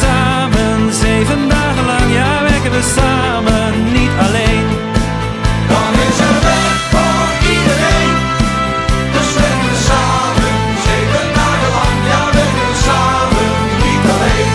samen, 7 dagen lang, ja werken we samen, niet alleen. Dan is er werk voor iedereen, dus werken we samen, 7 dagen lang, ja werken we samen, niet alleen.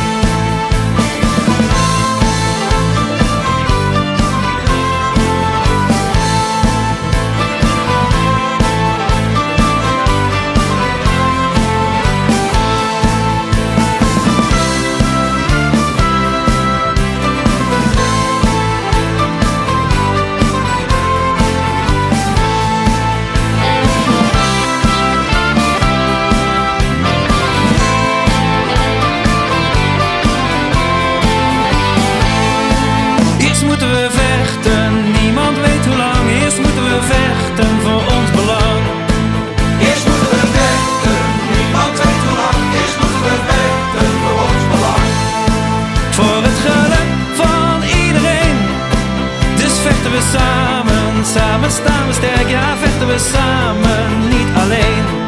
Eerst moeten we vechten, niemand weet hoe lang. Eerst moeten we vechten voor ons belang. Eerst moeten we vechten, niemand weet hoe lang. Eerst moeten we vechten voor ons belang. Voor het geluk van iedereen. Dus vechten we samen, samen staan we sterk. Ja, vechten we samen, niet alleen.